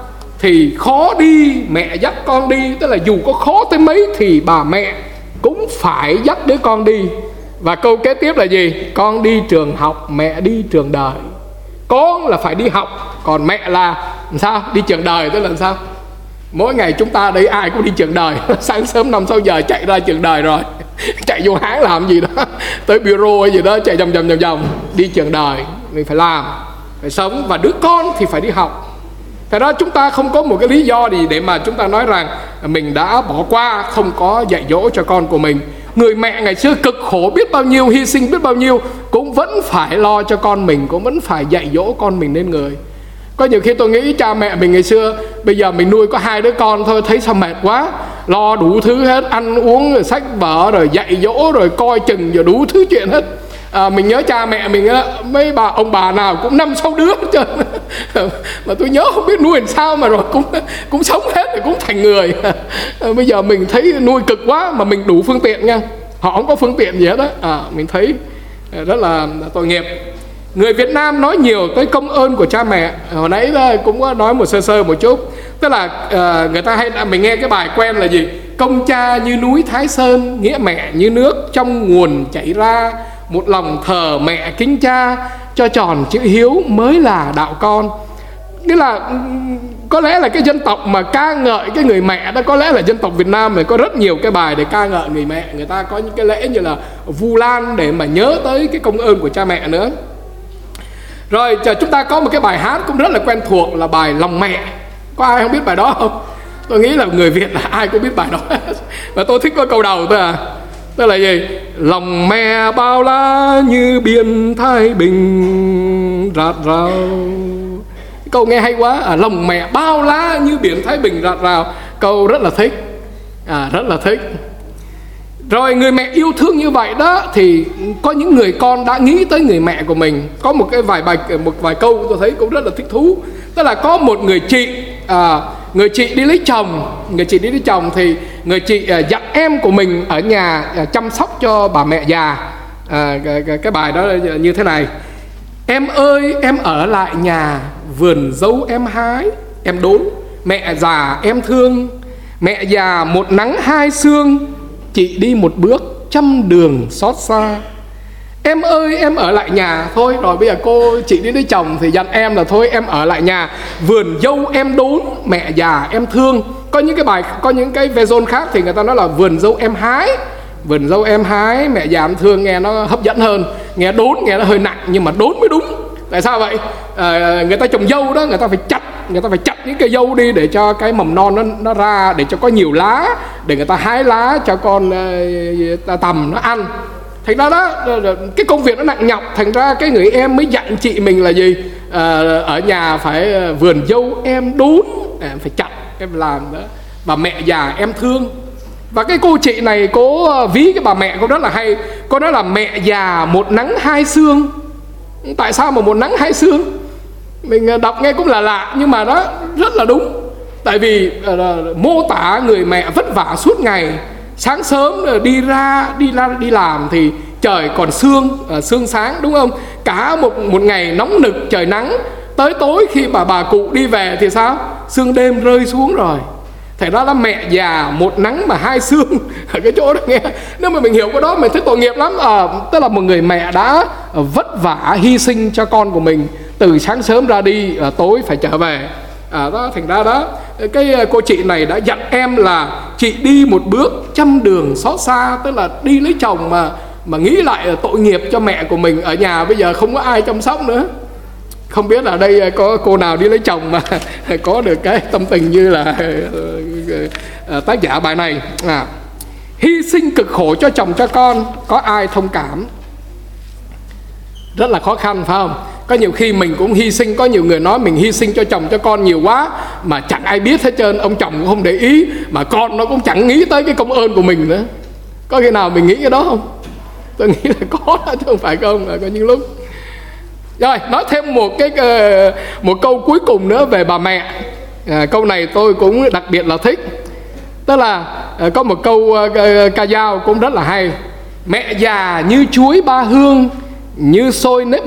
thì khó đi mẹ dắt con đi. Tức là dù có khó tới mấy thì bà mẹ cũng phải dắt đứa con đi. Và câu kế tiếp là gì? Con đi trường học, mẹ đi trường đời. Con là phải đi học, còn mẹ là làm sao? Đi trường đời. Tức là làm sao? Mỗi ngày chúng ta đây ai cũng đi trường đời. Sáng sớm năm sáu giờ chạy ra trường đời rồi, chạy vô háng làm gì đó, tới bureau hay gì đó, chạy vòng vòng vòng vòng đi trường đời. Mình phải làm, phải sống. Và đứa con thì phải đi học. Thế đó, chúng ta không có một cái lý do gì để mà chúng ta nói rằng mình đã bỏ qua, không có dạy dỗ cho con của mình. Người mẹ ngày xưa cực khổ biết bao nhiêu, hy sinh biết bao nhiêu, cũng vẫn phải lo cho con mình, cũng vẫn phải dạy dỗ con mình nên người. Có nhiều khi tôi nghĩ cha mẹ mình ngày xưa, bây giờ mình nuôi có hai đứa con thôi, thấy sao mệt quá, lo đủ thứ hết, ăn uống rồi sách vở rồi dạy dỗ rồi coi chừng rồi đủ thứ chuyện hết. À, mình nhớ cha mẹ mình á, mấy bà ông bà nào cũng năm sáu đứa hết trơn. Mà tôi nhớ không biết nuôi làm sao mà rồi cũng cũng sống hết rồi, cũng thành người. À, bây giờ mình thấy nuôi cực quá mà mình đủ phương tiện nha, họ không có phương tiện gì hết á. À, mình thấy rất là tội nghiệp. Người Việt Nam nói nhiều tới công ơn của cha mẹ. Hồi nãy cũng có nói một sơ sơ một chút. Tức là uh, người ta hay, mình nghe cái bài quen là gì? Công cha như núi Thái Sơn, nghĩa mẹ như nước trong nguồn chảy ra. Một lòng thờ mẹ kính cha, cho tròn chữ hiếu mới là đạo con. Nghĩa là có lẽ là cái dân tộc mà ca ngợi cái người mẹ đó, có lẽ là dân tộc Việt Nam này có rất nhiều cái bài để ca ngợi người mẹ. Người ta có những cái lễ như là Vu Lan để mà nhớ tới cái công ơn của cha mẹ nữa. Rồi chúng ta có một cái bài hát cũng rất là quen thuộc là bài Lòng Mẹ. Có ai không biết bài đó không? Tôi nghĩ là người Việt là ai cũng biết bài đó. Và tôi thích có câu đầu thôi à. Tức là gì? Lòng mẹ bao la như biển Thái Bình rạt rào. Câu nghe hay quá à, lòng mẹ bao la như biển Thái Bình rạt rào. Câu rất là thích à, rất là thích. Rồi người mẹ yêu thương như vậy đó, thì có những người con đã nghĩ tới người mẹ của mình. Có một cái vài bài, một vài câu tôi thấy cũng rất là thích thú. Tức là có một người chị à, người chị đi lấy chồng, người chị đi lấy chồng thì người chị à, dặn em của mình ở nhà à, chăm sóc cho bà mẹ già. à, cái, cái, cái bài đó như thế này: em ơi em ở lại nhà, vườn dâu em hái, em đốn, mẹ già em thương, mẹ già một nắng hai sương, chị đi một bước trăm đường xót xa. Em ơi em ở lại nhà. Thôi rồi bây giờ cô chị đi lấy chồng thì dặn em là thôi em ở lại nhà, vườn dâu em đốn, mẹ già em thương. Có những cái bài, có những cái version khác thì người ta nói là vườn dâu em hái, vườn dâu em hái, mẹ già em thương, nghe nó hấp dẫn hơn. Nghe đốn nghe nó hơi nặng, nhưng mà đốn mới đúng. Tại sao vậy? À, người ta trồng dâu đó, người ta phải chặt, người ta phải chặt những cây dâu đi để cho cái mầm non nó, nó ra, để cho có nhiều lá, để người ta hái lá cho con uh, tầm nó ăn. Thành ra đó, cái công việc nó nặng nhọc. Thành ra cái người em mới dặn chị mình là gì? À, ở nhà phải vườn dâu em đốn, em phải chặt, em làm đó. Và mẹ già em thương. Và cái cô chị này cô ví cái bà mẹ cô rất là hay. Cô nói là mẹ già một nắng hai sương. Tại sao mà một nắng hai sương? Mình đọc nghe cũng là lạ, nhưng mà nó rất là đúng. Tại vì uh, mô tả người mẹ vất vả suốt ngày. Sáng sớm đi ra đi ra đi làm thì trời còn sương, uh, sương sáng, đúng không? Cả một một ngày nóng nực trời nắng, tới tối khi mà bà cụ đi về thì sao? Sương đêm rơi xuống rồi. Thế đó là mẹ già một nắng mà hai sương. Ở cái chỗ đó nghe, nếu mà mình hiểu cái đó mình thấy tội nghiệp lắm. à, Tức là một người mẹ đã vất vả hy sinh cho con của mình, từ sáng sớm ra đi, à, tối phải trở về. à, đó, Thành ra đó, cái cô chị này đã dặn em là chị đi một bước trăm đường xót xa. Tức là đi lấy chồng mà mà nghĩ lại là tội nghiệp cho mẹ của mình, ở nhà bây giờ không có ai chăm sóc nữa. Không biết là đây có cô nào đi lấy chồng mà có được cái tâm tình như là tác giả bài này. à, Hy sinh cực khổ cho chồng cho con, có ai thông cảm? Rất là khó khăn phải không? Có nhiều khi mình cũng hy sinh. Có nhiều người nói mình hy sinh cho chồng cho con nhiều quá mà chẳng ai biết hết trơn. Ông chồng cũng không để ý, mà con nó cũng chẳng nghĩ tới cái công ơn của mình nữa. Có khi nào mình nghĩ cái đó không? Tôi nghĩ là có đó, chứ không phải không. Có những lúc. Rồi nói thêm một cái một câu cuối cùng nữa về bà mẹ. à, Câu này tôi cũng đặc biệt là thích. Tức là có một câu ca dao cũng rất là hay: mẹ già như chuối ba hương, như xôi nếp mật,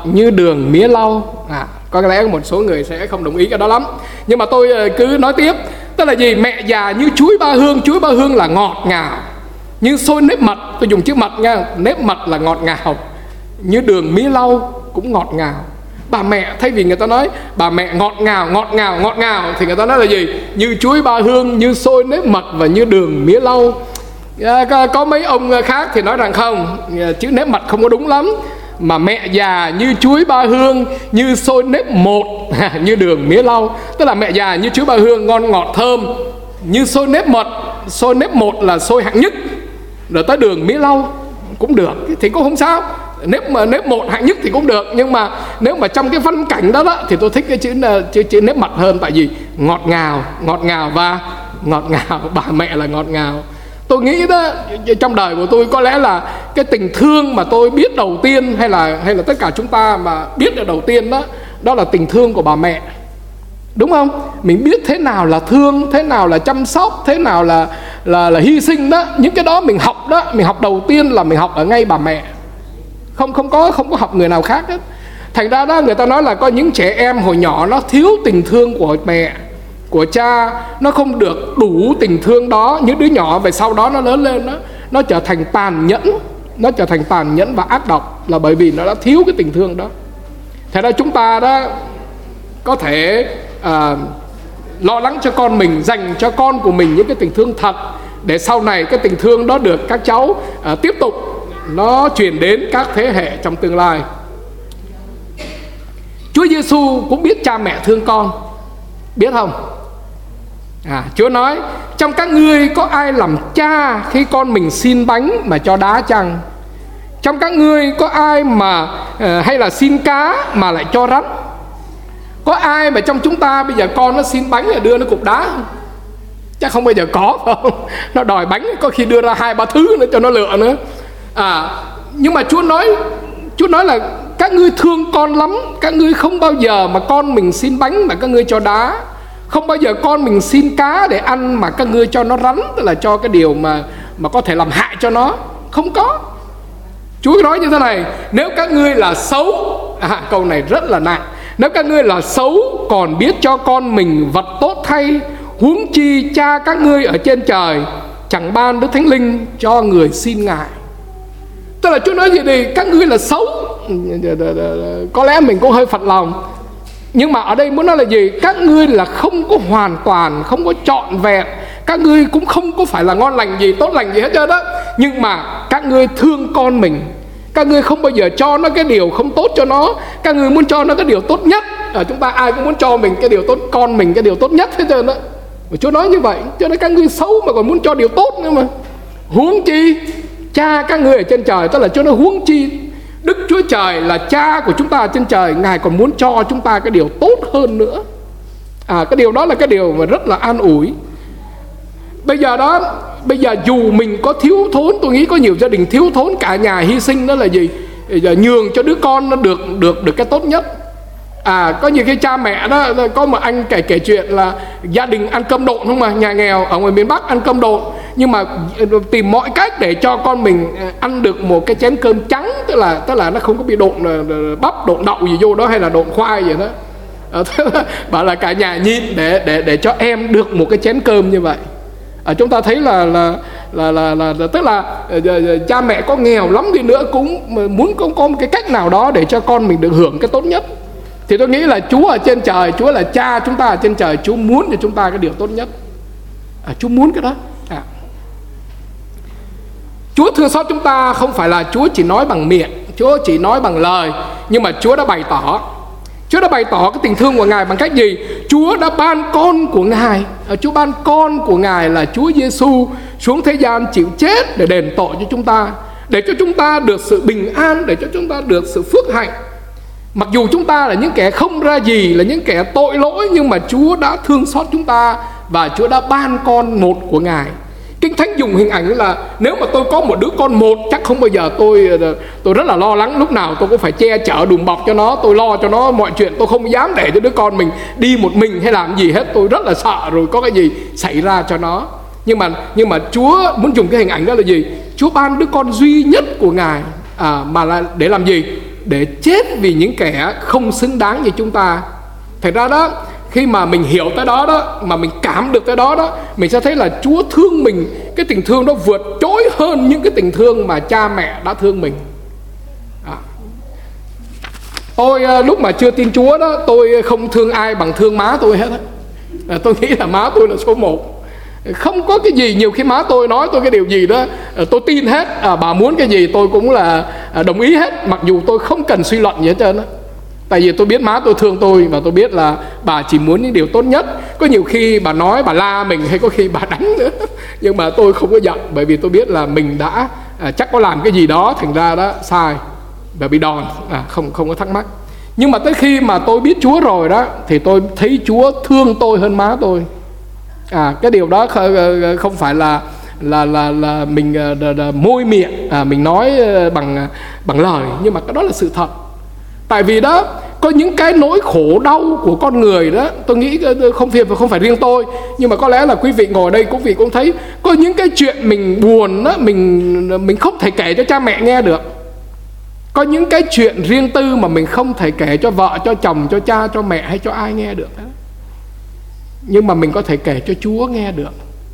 như đường mía lau. À, có lẽ một số người sẽ không đồng ý cái đó lắm, nhưng mà tôi cứ nói tiếp. Tức là gì? Mẹ già như chuối ba hương. Chuối ba hương là ngọt ngào, như xôi nếp mật. Tôi dùng chữ mật nha, nếp mật là ngọt ngào. Như đường mía lau cũng ngọt ngào. Bà mẹ, thay vì người ta nói bà mẹ ngọt ngào, ngọt ngào, ngọt ngào, thì người ta nói là gì? Như chuối ba hương, như xôi nếp mật và như đường mía lau. À, có, có mấy ông khác thì nói rằng không, chữ nếp mật không có đúng lắm, mà mẹ già như chuối ba hương, như xôi nếp một, như đường mía lau. Tức là mẹ già như chuối ba hương, ngon ngọt thơm, như xôi nếp mật. Xôi nếp một là xôi hạng nhất, rồi tới đường mía lau cũng được thì cũng không sao. Nếp mà nếp một hạng nhất thì cũng được, nhưng mà nếu mà trong cái phân cảnh đó, đó thì tôi thích cái chữ chữ, chữ nếp mật hơn. Tại vì ngọt ngào, ngọt ngào và ngọt ngào. Bà mẹ là ngọt ngào. Tôi nghĩ đó, trong đời của tôi có lẽ là cái tình thương mà tôi biết đầu tiên, hay là hay là tất cả chúng ta mà biết được đầu tiên đó, đó là tình thương của bà mẹ. Đúng không? Mình biết thế nào là thương, thế nào là chăm sóc, thế nào là là là hy sinh đó. Những cái đó mình học đó, mình học đầu tiên là mình học ở ngay bà mẹ. Không không có không có học người nào khác hết. Thành ra đó, người ta nói là có những trẻ em hồi nhỏ nó thiếu tình thương của mẹ, của cha, nó không được đủ tình thương đó. Những đứa nhỏ về sau đó nó lớn lên đó, nó trở thành tàn nhẫn, nó trở thành tàn nhẫn và ác độc, là bởi vì nó đã thiếu cái tình thương đó. Thế ra chúng ta đó có thể à, lo lắng cho con mình, dành cho con của mình những cái tình thương thật, để sau này cái tình thương đó được các cháu à, tiếp tục nó truyền đến các thế hệ trong tương lai. Chúa Giêsu cũng biết cha mẹ thương con, biết không? À, Chúa nói: trong các ngươi có ai làm cha khi con mình xin bánh mà cho đá chăng? Trong các ngươi có ai mà uh, hay là xin cá mà lại cho rắn? Có ai mà trong chúng ta bây giờ con nó xin bánh là đưa nó cục đá không? Chắc không bao giờ có, phải không? Nó đòi bánh có khi đưa ra hai ba thứ nữa cho nó lựa nữa. À, nhưng mà Chúa nói Chúa nói là các ngươi thương con lắm. Các ngươi không bao giờ mà con mình xin bánh mà các ngươi cho đá, không bao giờ con mình xin cá để ăn mà các ngươi cho nó rắn, tức là cho cái điều mà mà có thể làm hại cho nó. Không có. Chúa nói như thế này: nếu các ngươi là xấu, à, câu này rất là nặng. Nếu các ngươi là xấu còn biết cho con mình vật tốt thay, huống chi cha các ngươi ở trên trời chẳng ban Đức Thánh Linh cho người xin Ngài. Tức là Chúa nói gì đi, các ngươi là xấu. Có lẽ mình cũng hơi phật lòng, nhưng mà ở đây muốn nói là gì? Các ngươi là không có hoàn toàn, không có trọn vẹn. Các ngươi cũng không có phải là ngon lành gì, tốt lành gì hết trơn đó. Nhưng mà các ngươi thương con mình. Các ngươi không bao giờ cho nó cái điều không tốt cho nó. Các ngươi muốn cho nó cái điều tốt nhất. Ở chúng ta ai cũng muốn cho mình cái điều tốt, con mình cái điều tốt nhất hết trơn đó. Và Chúa nói như vậy, cho nên các ngươi xấu mà còn muốn cho điều tốt nữa mà. Huống chi cha các ngươi ở trên trời. Tức là Chúa nói huống chi Đức Chúa Trời là cha của chúng ta ở trên trời, Ngài còn muốn cho chúng ta cái điều tốt hơn nữa. À, cái điều đó là cái điều mà rất là an ủi. Bây giờ đó, bây giờ dù mình có thiếu thốn, tôi nghĩ có nhiều gia đình thiếu thốn, cả nhà hy sinh đó là gì? Giờ nhường cho đứa con nó được được được cái tốt nhất. À, có nhiều cái cha mẹ đó, có một anh kể kể chuyện là gia đình ăn cơm độn không mà, nhà nghèo ở ngoài miền Bắc ăn cơm độn, nhưng mà tìm mọi cách để cho con mình ăn được một cái chén cơm trắng, tức là tức là nó không có bị độn bắp, độn đậu gì vô đó, hay là độn khoai gì đó. À, bảo là cả nhà nhịn để để để cho em được một cái chén cơm như vậy. À, chúng ta thấy là là là là, là, là tức là uh, cha mẹ có nghèo lắm đi nữa cũng muốn có, có một cái cách nào đó để cho con mình được hưởng cái tốt nhất. Thì tôi nghĩ là Chúa ở trên trời, Chúa là cha chúng ta ở trên trời, Chúa muốn cho chúng ta cái điều tốt nhất. À, Chúa muốn cái đó. À. Chúa thương xót chúng ta không phải là Chúa chỉ nói bằng miệng, Chúa chỉ nói bằng lời, nhưng mà Chúa đã bày tỏ. Chúa đã bày tỏ cái tình thương của Ngài bằng cách gì? Chúa đã ban con của Ngài. À, Chúa ban con của Ngài là Chúa Giêsu xuống thế gian chịu chết để đền tội cho chúng ta, để cho chúng ta được sự bình an, để cho chúng ta được sự phước hạnh. Mặc dù chúng ta là những kẻ không ra gì, là những kẻ tội lỗi, nhưng mà Chúa đã thương xót chúng ta và Chúa đã ban con một của Ngài. Kinh Thánh dùng hình ảnh là nếu mà tôi có một đứa con một, chắc không bao giờ tôi tôi rất là lo lắng, lúc nào tôi cũng phải che chở đùm bọc cho nó, tôi lo cho nó mọi chuyện, tôi không dám để cho đứa con mình đi một mình hay làm gì hết, tôi rất là sợ rồi có cái gì xảy ra cho nó. Nhưng mà nhưng mà Chúa muốn dùng cái hình ảnh đó là gì? Chúa ban đứa con duy nhất của Ngài, à, mà là để làm gì? để chết vì những kẻ không xứng đáng như chúng ta. Thật ra đó, khi mà mình hiểu tới đó đó, mà mình cảm được tới đó đó, mình sẽ thấy là Chúa thương mình, cái tình thương đó vượt trội hơn những cái tình thương mà cha mẹ đã thương mình. à. Tôi lúc mà chưa tin Chúa đó, tôi không thương ai bằng thương má tôi hết. à, Tôi nghĩ là má tôi là số một. Không có cái gì, nhiều khi má tôi nói tôi cái điều gì đó tôi tin hết. à, Bà muốn cái gì tôi cũng là đồng ý hết, mặc dù tôi không cần suy luận gì hết trơn đó. Tại vì tôi biết má tôi thương tôi, và tôi biết là bà chỉ muốn những điều tốt nhất. Có nhiều khi bà nói, bà la mình, hay có khi bà đánh nữa, nhưng mà tôi không có giận, bởi vì tôi biết là mình đã à, chắc có làm cái gì đó thành ra đó sai và bị đòn, à, không không có thắc mắc. Nhưng mà tới khi mà tôi biết Chúa rồi đó, thì tôi thấy Chúa thương tôi hơn má tôi. à, Cái điều đó không phải là là là là mình đ, đ, môi miệng, à, mình nói bằng bằng lời, nhưng mà cái đó là sự thật. Tại vì đó, có những cái nỗi khổ đau của con người đó, tôi nghĩ không phải không phải riêng tôi, nhưng mà có lẽ là quý vị ngồi đây quý vị cũng thấy có những cái chuyện mình buồn đó, mình mình không thể kể cho cha mẹ nghe được. Có những cái chuyện riêng tư mà mình không thể kể cho vợ, cho chồng, cho cha, cho mẹ hay cho ai nghe được đó. Nhưng mà mình có thể kể cho Chúa nghe được,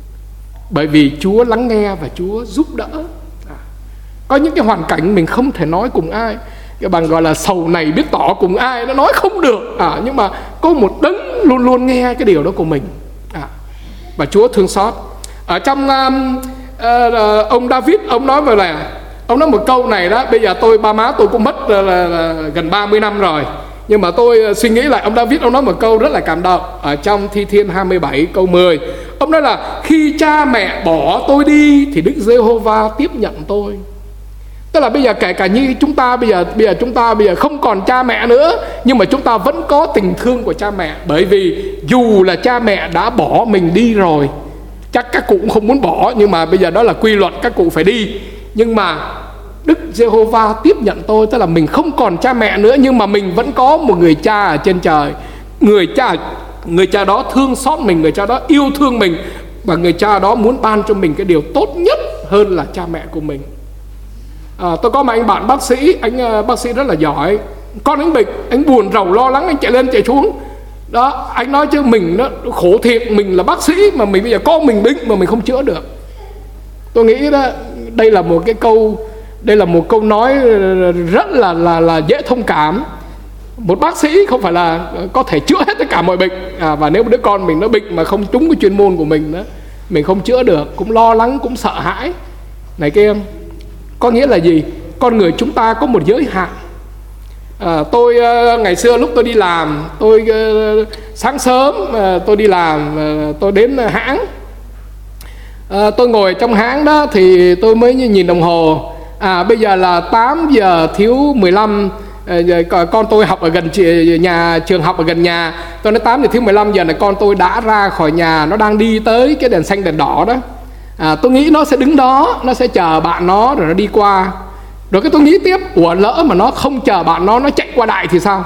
bởi vì Chúa lắng nghe và Chúa giúp đỡ. à. Có những cái hoàn cảnh mình không thể nói cùng ai, cái bằng gọi là sầu này biết tỏ cùng ai, nó nói không được. à, Nhưng mà có một đấng luôn luôn nghe cái điều đó của mình. à, Và Chúa thương xót. Ở trong um, uh, ông David, ông nói về là, ông nói một câu này đó. Bây giờ tôi, ba má tôi cũng mất uh, là, là gần ba mươi năm rồi, nhưng mà tôi uh, suy nghĩ lại, ông David ông nói một câu rất là cảm động. Ở trong Thi Thiên hai mươi bảy câu mười, ông nói là khi cha mẹ bỏ tôi đi thì Đức Giê-hô-va tiếp nhận tôi. Tức là bây giờ kể cả như chúng ta bây giờ bây giờ chúng ta bây giờ không còn cha mẹ nữa, nhưng mà chúng ta vẫn có tình thương của cha mẹ. Bởi vì dù là cha mẹ đã bỏ mình đi rồi, chắc các cụ cũng không muốn bỏ, nhưng mà bây giờ đó là quy luật, các cụ phải đi. Nhưng mà Đức Giê-hô-va tiếp nhận tôi. Tức là mình không còn cha mẹ nữa, nhưng mà mình vẫn có một người cha ở trên trời. Người cha Người cha đó thương xót mình, người cha đó yêu thương mình, và người cha đó muốn ban cho mình cái điều tốt nhất hơn là cha mẹ của mình. À, tôi có một anh bạn bác sĩ, anh uh, bác sĩ rất là giỏi. Con anh bệnh, anh buồn rầu lo lắng, anh chạy lên chạy xuống đó. Anh nói chứ mình nó khổ thiệt, mình là bác sĩ mà mình bây giờ con mình bệnh mà mình không chữa được. Tôi nghĩ đó, đây là một cái câu, đây là một câu nói rất là là là dễ thông cảm. Một bác sĩ không phải là có thể chữa hết tất cả mọi bệnh. à, Và nếu một đứa con mình nó bệnh mà không trúng cái chuyên môn của mình đó, mình không chữa được, cũng lo lắng, cũng sợ hãi này kia. Có nghĩa là gì? Con người chúng ta có một giới hạn. à, Tôi uh, ngày xưa lúc tôi đi làm, tôi uh, sáng sớm uh, tôi đi làm, uh, tôi đến hãng. uh, Tôi ngồi trong hãng đó thì tôi mới nhìn đồng hồ. À bây giờ là tám giờ thiếu mười lăm. uh, Con tôi học ở gần nhà, trường học ở gần nhà. Tôi nói tám giờ thiếu mười lăm, giờ này con tôi đã ra khỏi nhà, nó đang đi tới cái đèn xanh đèn đỏ đó. À, tôi nghĩ nó sẽ đứng đó, nó sẽ chờ bạn nó rồi nó đi qua. Rồi cái tôi nghĩ tiếp, ủa lỡ mà nó không chờ bạn nó, nó chạy qua đại thì sao?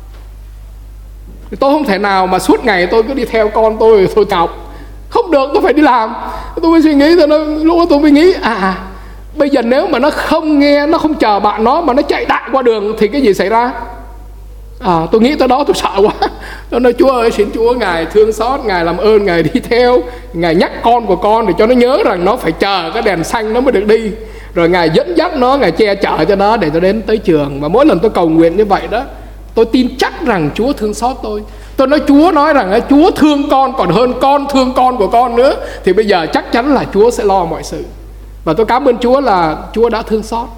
Thì tôi không thể nào mà suốt ngày tôi cứ đi theo con tôi rồi tôi cọc. Không được, tôi phải đi làm. Tôi mới suy nghĩ, tôi nói, lúc đó tôi mới nghĩ à, bây giờ nếu mà nó không nghe, nó không chờ bạn nó mà nó chạy đại qua đường thì cái gì xảy ra? À, tôi nghĩ tới đó tôi sợ quá. Tôi nói Chúa ơi, xin Chúa Ngài thương xót, Ngài làm ơn, Ngài đi theo, Ngài nhắc con của con để cho nó nhớ rằng nó phải chờ cái đèn xanh nó mới được đi. Rồi Ngài dẫn dắt nó, Ngài che chở cho nó để nó đến tới trường. Và mỗi lần tôi cầu nguyện như vậy đó, tôi tin chắc rằng Chúa thương xót tôi. Tôi nói Chúa nói rằng Chúa thương con còn hơn con thương con của con nữa, thì bây giờ chắc chắn là Chúa sẽ lo mọi sự. Và tôi cảm ơn Chúa là Chúa đã thương xót.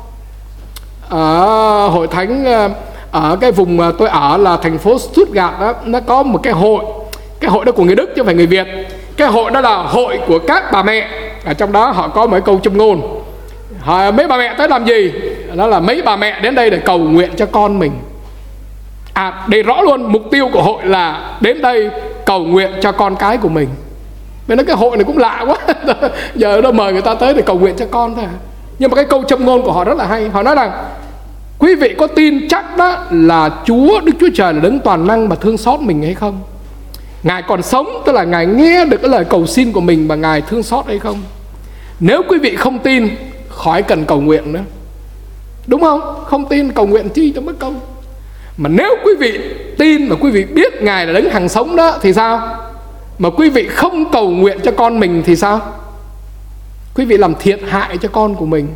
Ở hội thánh, ở cái vùng mà tôi ở là thành phố Stuttgart đó, nó có một cái hội. Cái hội đó của người Đức chứ không phải người Việt. Cái hội đó là hội của các bà mẹ. Ở trong đó họ có mấy câu châm ngôn. Họ, mấy bà mẹ tới làm gì? Đó là mấy bà mẹ đến đây để cầu nguyện cho con mình. À, để rõ luôn, mục tiêu của hội là đến đây cầu nguyện cho con cái của mình. Nên nói cái hội này cũng lạ quá. Giờ nó mời người ta tới để cầu nguyện cho con thôi. Nhưng mà cái câu châm ngôn của họ rất là hay. Họ nói rằng quý vị có tin chắc đó là Chúa, Đức Chúa Trời là đấng toàn năng mà thương xót mình hay không? Ngài còn sống, tức là Ngài nghe được cái lời cầu xin của mình và Ngài thương xót hay không? Nếu quý vị không tin, khỏi cần cầu nguyện nữa. đúng không? Không tin cầu nguyện chi cho mất công. Mà nếu quý vị tin mà quý vị biết Ngài là đấng hằng sống đó thì sao? Mà quý vị không cầu nguyện cho con mình thì sao? Quý vị làm thiệt hại cho con của mình.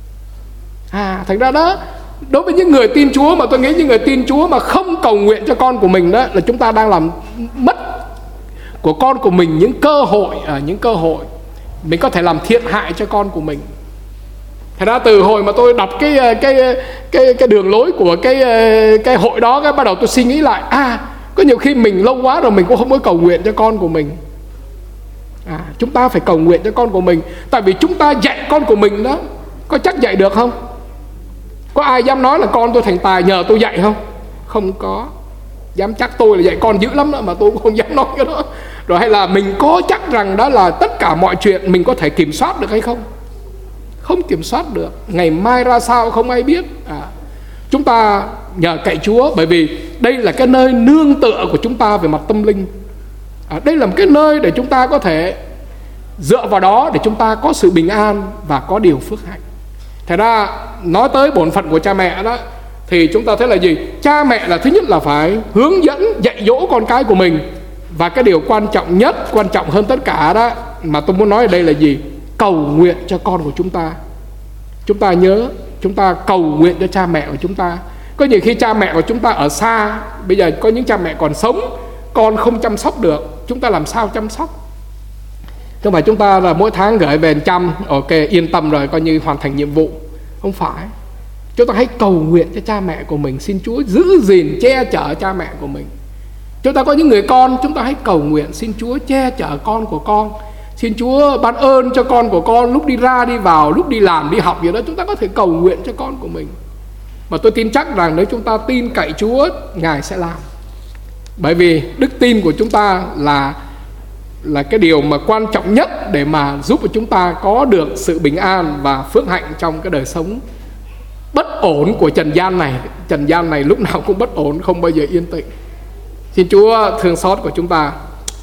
À, thành ra đó, đối với những người tin Chúa, mà tôi nghĩ những người tin Chúa mà không cầu nguyện cho con của mình đó, là chúng ta đang làm mất của con của mình những cơ hội, à, những cơ hội mình có thể làm thiệt hại cho con của mình. Thật ra từ hồi mà tôi đọc cái cái cái cái đường lối của cái cái hội đó, cái bắt đầu tôi suy nghĩ lại, à, có nhiều khi mình lâu quá rồi mình cũng không có cầu nguyện cho con của mình. À, chúng ta phải cầu nguyện cho con của mình, tại vì chúng ta dạy con của mình đó, có chắc dạy được không? Có ai dám nói là con tôi thành tài nhờ tôi dạy không? Không có. Dám chắc tôi là dạy con dữ lắm đó, mà tôi cũng không dám nói cái đó. Rồi hay là mình có chắc rằng đó là tất cả mọi chuyện mình có thể kiểm soát được hay không? Không kiểm soát được. Ngày mai ra sao không ai biết. À, chúng ta nhờ cậy Chúa, bởi vì đây là cái nơi nương tựa của chúng ta về mặt tâm linh. À, đây là một cái nơi để chúng ta có thể dựa vào đó để chúng ta có sự bình an và có điều phước hạnh. Thật ra nói tới bổn phận của cha mẹ đó, thì chúng ta thấy là gì? Cha mẹ là thứ nhất là phải hướng dẫn dạy dỗ con cái của mình. Và cái điều quan trọng nhất, quan trọng hơn tất cả đó mà tôi muốn nói ở đây là gì? Cầu nguyện cho con của chúng ta. Chúng ta nhớ, chúng ta cầu nguyện cho cha mẹ của chúng ta. Có nhiều khi cha mẹ của chúng ta ở xa, bây giờ có những cha mẹ còn sống, con không chăm sóc được, chúng ta làm sao chăm sóc? Không phải chúng ta là mỗi tháng gửi về chăm, ok yên tâm rồi, coi như hoàn thành nhiệm vụ. Không phải. Chúng ta hãy cầu nguyện cho cha mẹ của mình, xin Chúa giữ gìn che chở cha mẹ của mình. Chúng ta có những người con, chúng ta hãy cầu nguyện xin Chúa che chở con của con, xin Chúa ban ơn cho con của con lúc đi ra đi vào, lúc đi làm đi học gì đó, chúng ta có thể cầu nguyện cho con của mình. Mà tôi tin chắc rằng nếu chúng ta tin cậy Chúa, Ngài sẽ làm. Bởi vì đức tin của chúng ta là là cái điều mà quan trọng nhất để mà giúp cho chúng ta có được sự bình an và phước hạnh trong cái đời sống bất ổn của trần gian này. Trần gian này lúc nào cũng bất ổn, không bao giờ yên tĩnh. Xin Chúa thương xót của chúng ta.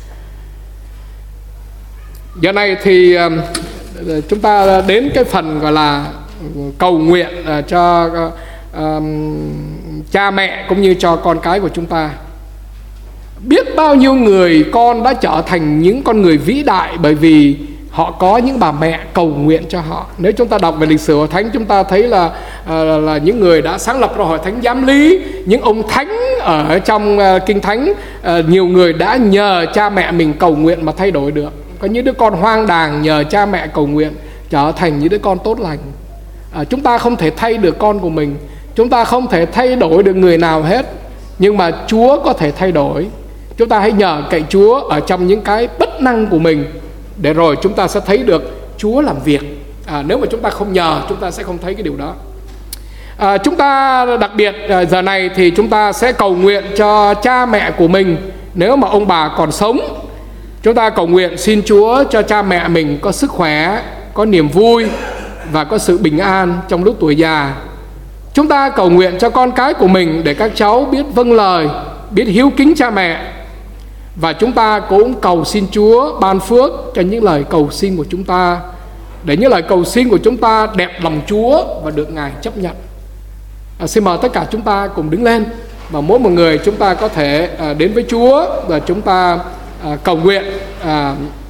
Giờ này thì uh, chúng ta đến cái phần gọi là cầu nguyện uh, cho uh, cha mẹ cũng như cho con cái của chúng ta. Biết bao nhiêu người con đã trở thành những con người vĩ đại bởi vì họ có những bà mẹ cầu nguyện cho họ. Nếu chúng ta đọc về lịch sử Hội Thánh, chúng ta thấy là, là, là những người đã sáng lập ra Hội Thánh Giám Lý, những ông thánh ở trong uh, Kinh Thánh, uh, nhiều người đã nhờ cha mẹ mình cầu nguyện mà thay đổi được. Có những đứa con hoang đàng nhờ cha mẹ cầu nguyện trở thành những đứa con tốt lành. uh, Chúng ta không thể thay được con của mình, chúng ta không thể thay đổi được người nào hết, nhưng mà Chúa có thể thay đổi. Chúng ta hãy nhờ cậy Chúa ở trong những cái bất năng của mình, để rồi chúng ta sẽ thấy được Chúa làm việc. à, Nếu mà chúng ta không nhờ, chúng ta sẽ không thấy cái điều đó. à, Chúng ta đặc biệt à, giờ này thì chúng ta sẽ cầu nguyện cho cha mẹ của mình. Nếu mà ông bà còn sống, chúng ta cầu nguyện xin Chúa cho cha mẹ mình có sức khỏe, có niềm vui và có sự bình an trong lúc tuổi già. Chúng ta cầu nguyện cho con cái của mình để các cháu biết vâng lời, biết hiếu kính cha mẹ. Và chúng ta cũng cầu xin Chúa ban phước cho những lời cầu xin của chúng ta, để những lời cầu xin của chúng ta đẹp lòng Chúa và được Ngài chấp nhận. à, Xin mời tất cả chúng ta cùng đứng lên, và mỗi một người chúng ta có thể à, đến với Chúa và chúng ta à, cầu nguyện à,